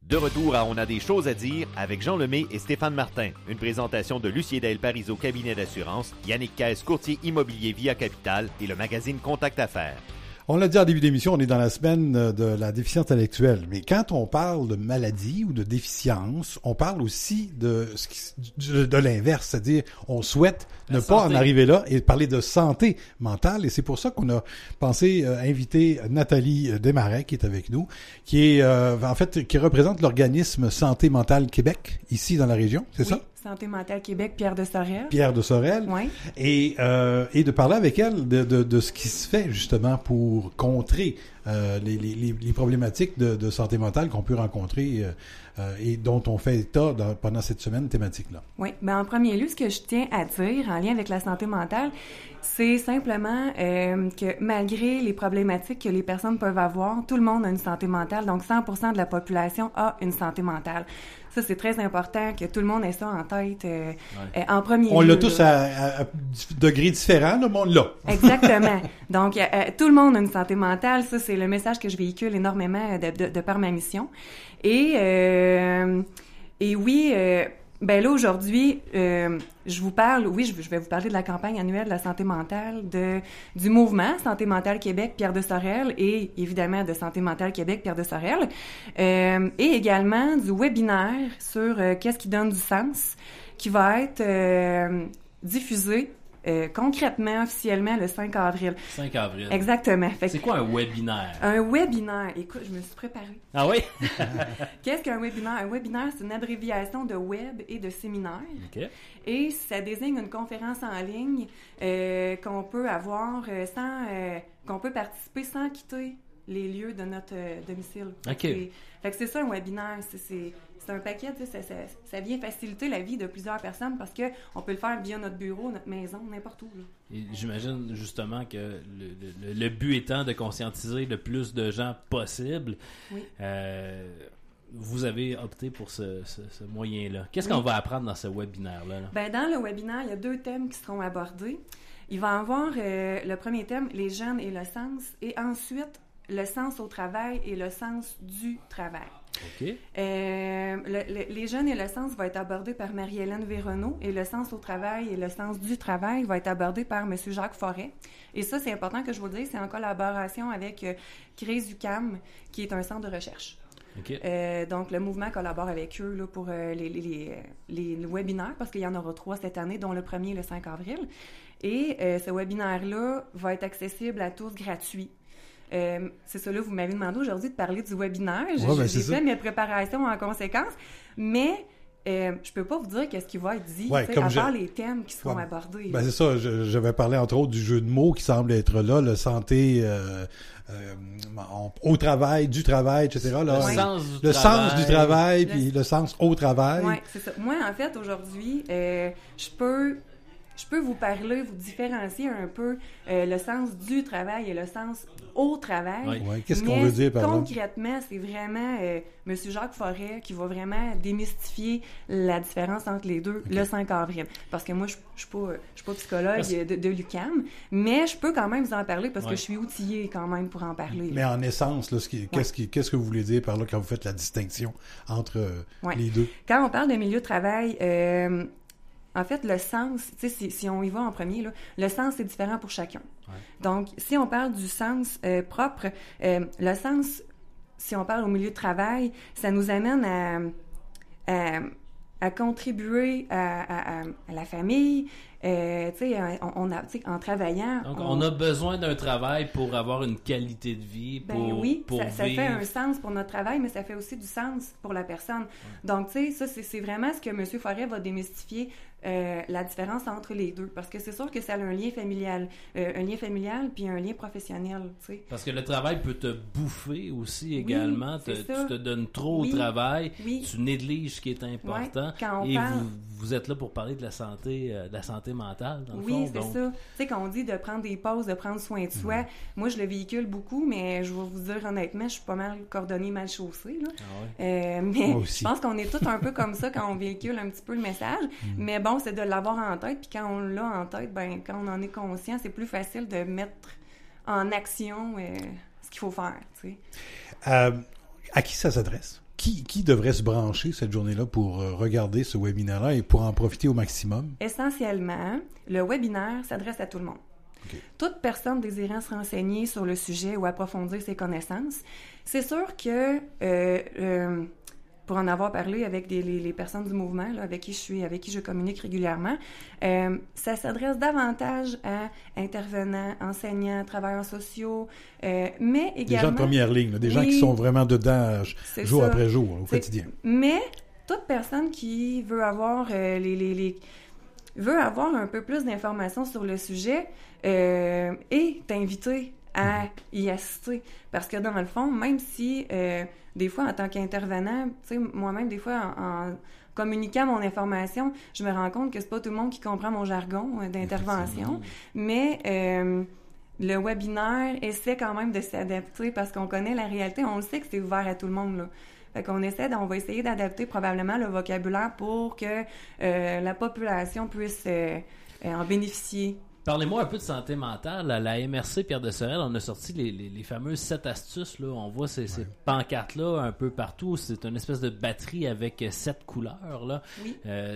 De retour à On a des choses à dire avec Jean Lemay et Stéphane Martin. Une présentation de Lucier Del Parizeau Cabinet d'assurance, Yannick Caisse, courtier immobilier Via Capital et le magazine Contact Affaires. On l'a dit en début d'émission, on est dans la semaine de la déficience intellectuelle. Mais quand on parle de maladie ou de déficience, on parle aussi de l'inverse. C'est-à-dire, on souhaite ne pas en arriver là et parler de santé mentale. Et c'est pour ça qu'on a pensé inviter Nathalie Desmarais, qui est avec nous, qui représente l'organisme Santé mentale Québec, ici dans la région. C'est ça? Santé mentale Québec, Pierre de Sorel. Pierre de Sorel. Oui. Et de parler avec elle de ce qui se fait justement pour contrer les problématiques de santé mentale qu'on peut rencontrer et dont on fait état pendant cette semaine thématique-là. Oui. En premier lieu, ce que je tiens à dire en lien avec la santé mentale, c'est simplement que malgré les problématiques que les personnes peuvent avoir, tout le monde a une santé mentale. Donc, 100% de la population a une santé mentale. Ça, c'est très important que tout le monde ait ça en tête en premier lieu. On l'a tous à degrés différents, là, mais on l'a. Exactement. Donc, tout le monde a une santé mentale. Ça, c'est le message que je véhicule énormément de par ma mission. Et oui, là, aujourd'hui, je vous parle, je vais vous parler de la campagne annuelle de la santé mentale, du mouvement Santé mentale Québec, Pierre de Sorel, et évidemment de Santé mentale Québec, Pierre de Sorel, et également du webinaire sur qu'est-ce qui donne du sens, qui va être diffusé concrètement, officiellement, le 5 avril. 5 avril. Exactement. C'est quoi un webinaire? Un webinaire. Écoute, je me suis préparée. Ah oui? Qu'est-ce qu'un webinaire? Un webinaire, c'est une abréviation de web et de séminaire. OK. Et ça désigne une conférence en ligne qu'on peut avoir qu'on peut participer sans quitter les lieux de notre domicile. OK. Fait que c'est ça un webinaire. C'est un paquet, ça vient faciliter la vie de plusieurs personnes parce que on peut le faire via notre bureau, notre maison, n'importe où. Là. Et j'imagine justement que le but étant de conscientiser le plus de gens possible. Oui. Vous avez opté pour ce moyen-là. Qu'est-ce qu'on va apprendre dans ce webinaire-là? Là? Dans le webinaire, il y a 2 thèmes qui seront abordés. Il va y avoir le premier thème, les jeunes et le sens, et ensuite le sens au travail et le sens du travail. OK. Les jeunes et le sens va être abordé par Marie-Hélène Véronneau et le sens au travail et le sens du travail va être abordé par M. Jacques Forêt. Et ça, c'est important que je vous le dise, c'est en collaboration avec CRESUCAM, qui est un centre de recherche. Okay. Donc, le mouvement collabore avec eux là, pour les webinaires, parce qu'il y en aura 3 cette année, dont le premier le 5 avril. Et ce webinaire-là va être accessible à tous, gratuit. C'est ça, là, vous m'avez demandé aujourd'hui de parler du webinaire. J'ai fait mes préparations en conséquence, mais je peux pas vous dire qu'est-ce qui va être dit, à part les thèmes qui seront abordés. C'est ça, je vais parler entre autres du jeu de mots qui semble être là, le santé au travail, du travail, etc. Là, le sens du travail, puis le sens au travail. Oui, c'est ça. Moi, en fait, aujourd'hui, je peux vous parler, vous différencier un peu le sens du travail et le sens au travail. Oui. Ouais, qu'est-ce qu'on veut dire par là? Concrètement, c'est vraiment M. Jacques Forêt qui va vraiment démystifier la différence entre les deux le 5 avril. Parce que moi, je suis pas psychologue de l'UQAM, mais je peux quand même vous en parler parce que je suis outillée quand même pour en parler. Mais en essence, là, qu'est-ce que vous voulez dire par là quand vous faites la distinction entre les deux? Quand on parle de milieu de travail, en fait, le sens, tu sais, si on y va en premier, là, le sens, c'est différent pour chacun. Ouais. Donc, si on parle du sens propre, le sens, si on parle au milieu de travail, ça nous amène à contribuer à la famille, en travaillant. Donc, on a besoin d'un travail pour avoir une qualité de vie, pour ça fait un sens pour notre travail, mais ça fait aussi du sens pour la personne. Ouais. Donc, tu sais, ça, c'est vraiment ce que M. Forêt va démystifier, la différence entre les deux. Parce que c'est sûr que ça a un lien familial puis un lien professionnel, tu sais. Parce que le travail peut te bouffer aussi également. Tu te donnes trop au travail, tu négliges ce qui est important. Et vous êtes là pour parler de la santé mentale, dans le fond. Oui, c'est ça. Tu sais, quand on dit de prendre des pauses, de prendre soin de soi, moi, je le véhicule beaucoup, mais je vais vous dire honnêtement, je suis pas mal cordonnée, mal chaussée, là. Ah ouais. Mais je pense qu'on est tous un peu comme ça quand on véhicule un petit peu le message. Mais bon, c'est de l'avoir en tête, puis quand on l'a en tête, quand on en est conscient, c'est plus facile de mettre en action ce qu'il faut faire, tu sais. À qui ça s'adresse? Qui devrait se brancher cette journée-là pour regarder ce webinaire-là et pour en profiter au maximum? Essentiellement, le webinaire s'adresse à tout le monde. Okay. Toute personne désirant se renseigner sur le sujet ou approfondir ses connaissances, c'est sûr que pour en avoir parlé avec les personnes du mouvement là, avec qui je communique régulièrement, ça s'adresse davantage à intervenants, enseignants, travailleurs sociaux, mais également... Des gens de première ligne, là, des gens qui sont vraiment dedans jour après jour, au quotidien. Mais toute personne qui veut avoir veut avoir un peu plus d'informations sur le sujet est invitée à y assister. Parce que dans le fond, même si des fois, en tant qu'intervenant, tu sais, moi-même, des fois, en communiquant mon information, je me rends compte que c'est pas tout le monde qui comprend mon jargon d'intervention. Mais le webinaire essaie quand même de s'adapter parce qu'on connaît la réalité. On le sait que c'est ouvert à tout le monde, là. Fait qu'on on va essayer d'adapter probablement le vocabulaire pour que la population puisse en bénéficier. Parlez-moi un peu de santé mentale. À la MRC Pierre de Sorel, on a sorti les fameuses 7 astuces. Là. On voit ces pancartes-là un peu partout. C'est une espèce de batterie avec 7 couleurs. Là. Oui.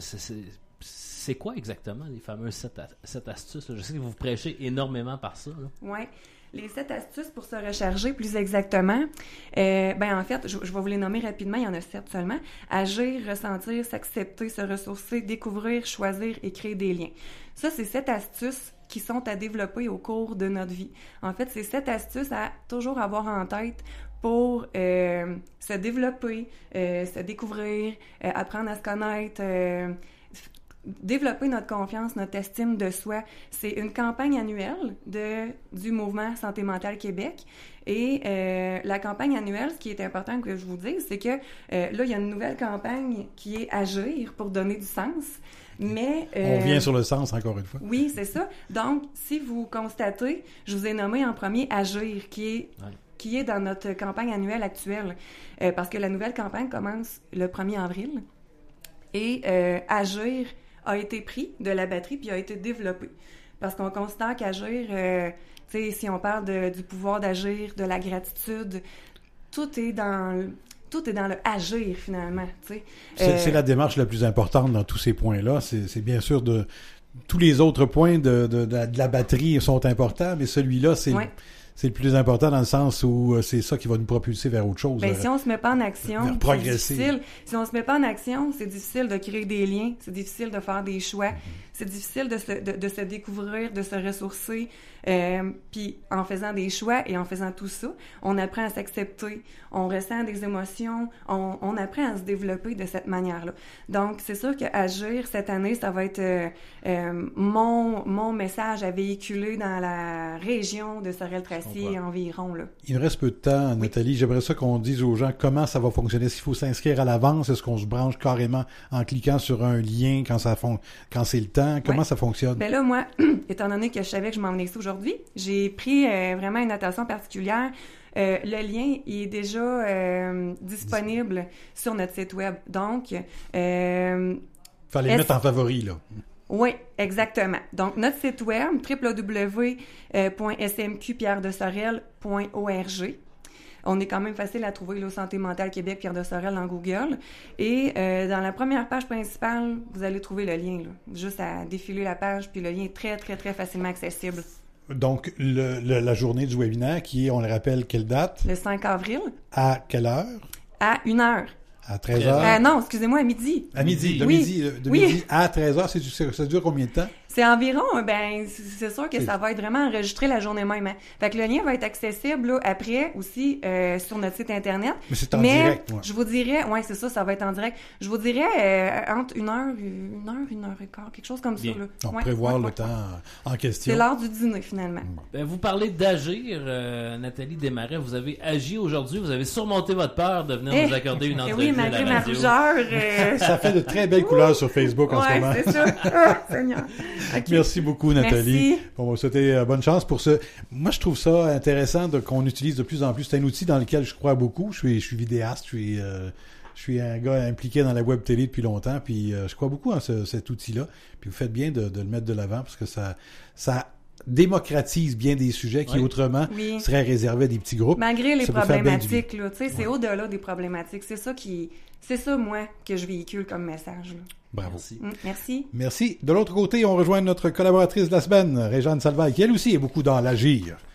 C'est quoi exactement les fameuses 7 astuces? Là? Je sais que vous prêchez énormément par ça. Oui. Les 7 astuces pour se recharger plus exactement, en fait, je vais vous les nommer rapidement, il y en a 7 seulement. Agir, ressentir, s'accepter, se ressourcer, découvrir, choisir et créer des liens. Ça, c'est 7 astuces qui sont à développer au cours de notre vie. En fait, c'est 7 astuces à toujours avoir en tête pour se développer, se découvrir, apprendre à se connaître, développer notre confiance, notre estime de soi. C'est une campagne annuelle du Mouvement Santé mentale Québec. Et la campagne annuelle, ce qui est important que je vous dise, c'est que là, il y a une nouvelle campagne qui est Agir pour donner du sens. Mais, on vient sur le sens encore une fois. Oui, c'est ça. Donc, si vous constatez, je vous ai nommé en premier Agir, qui est dans notre campagne annuelle actuelle. Parce que la nouvelle campagne commence le 1er avril. Et Agir a été pris de la batterie puis a été développé. Parce qu'on considère qu'agir, si on parle du pouvoir d'agir, de la gratitude, tout est dans le agir, finalement. C'est la démarche la plus importante dans tous ces points-là. C'est bien sûr tous les autres points de la batterie sont importants, mais celui-là, c'est le plus important dans le sens où c'est ça qui va nous propulser vers autre chose. Si on se met pas en action, vers progresser. C'est difficile. Si on se met pas en action, c'est difficile de créer des liens, c'est difficile de faire des choix, c'est difficile de se découvrir, de se ressourcer. Puis en faisant des choix et en faisant tout ça, on apprend à s'accepter, on ressent des émotions, on apprend à se développer de cette manière-là. Donc, c'est sûr qu'agir, cette année, ça va être mon message à véhiculer dans la région de Sorel-Tracy et environ. Là. Il nous reste peu de temps, Nathalie. J'aimerais ça qu'on dise aux gens comment ça va fonctionner. Est-ce qu'il faut s'inscrire à l'avance? Est-ce qu'on se branche carrément en cliquant sur un lien quand c'est le temps? Comment ça fonctionne? Ben là, moi, étant donné que je savais que je m'en venais ici aujourd'hui, j'ai pris vraiment une attention particulière. Le lien il est déjà disponible sur notre site web. Donc, fallait le mettre en favori, là. Oui, exactement. Donc, notre site web, www.smqpierredesorel.org. On est quand même facile à trouver, là, Santé mentale Québec, Pierre de Sorel dans Google. Et dans la première page principale, vous allez trouver le lien, là. Juste à défiler la page, puis le lien est très, très, très facilement accessible. Donc, la journée du webinaire qui est, on le rappelle, quelle date? Le 5 avril. À quelle heure? À 1h. À 13h? Non, excusez-moi, à midi. À midi, midi à 13h, ça dure combien de temps? C'est environ, c'est sûr que ça va être vraiment enregistré la journée même. Hein. Fait que le lien va être accessible là, après aussi sur notre site Internet. Mais c'est en direct, moi. Je vous dirais, c'est ça va être en direct. Je vous dirais entre 1h et quart, quelque chose comme Bien. ça. Là. Donc, prévoir le temps en question. C'est l'heure du dîner, finalement. Vous parlez d'agir, Nathalie Desmarais. Vous avez agi aujourd'hui. Vous avez surmonté votre peur de venir nous accorder une entrevue. Oui, malgré ma rougeur. Ça fait de très belles couleurs sur Facebook en ce moment. Oui, c'est ça. Seigneur. Okay. Merci beaucoup, Nathalie. Merci. On va souhaiter bonne chance pour ce. Moi, je trouve ça intéressant qu'on utilise de plus en plus. C'est un outil dans lequel je crois beaucoup. Je suis vidéaste, je suis un gars impliqué dans la web télé depuis longtemps, puis je crois beaucoup en cet outil-là. Puis vous faites bien de le mettre de l'avant parce que ça démocratise bien des sujets qui autrement seraient réservés à des petits groupes. Malgré les problématiques, là, tu sais, c'est au-delà des problématiques. C'est ça, moi, que je véhicule comme message. Là. Bravo. Merci. Merci. De l'autre côté, on rejoint notre collaboratrice de la semaine, Réjeanne Salvaille, qui elle aussi est beaucoup dans l'agir.